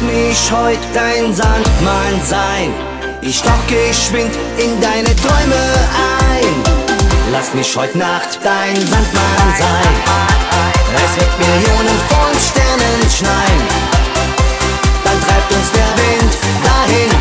mich heut dein Sandmann sein. Ich tauch geschwind in deine Träume ein. Lass mich heut Nacht dein Sandmann sein. Es wird Millionen von Sternen schneien. Dann treibt uns der Wind dahin.